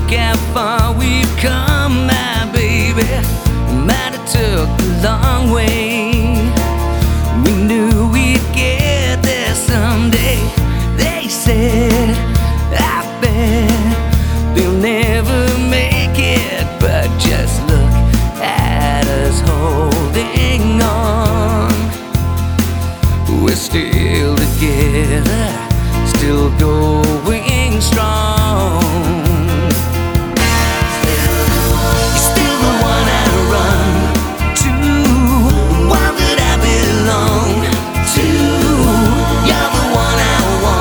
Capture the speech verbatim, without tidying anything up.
Look how far we've come, my baby. Might have took a long way. We knew we'd get there someday. They said, I bet they'll never make it, but just look at us holding on. We're still together, still going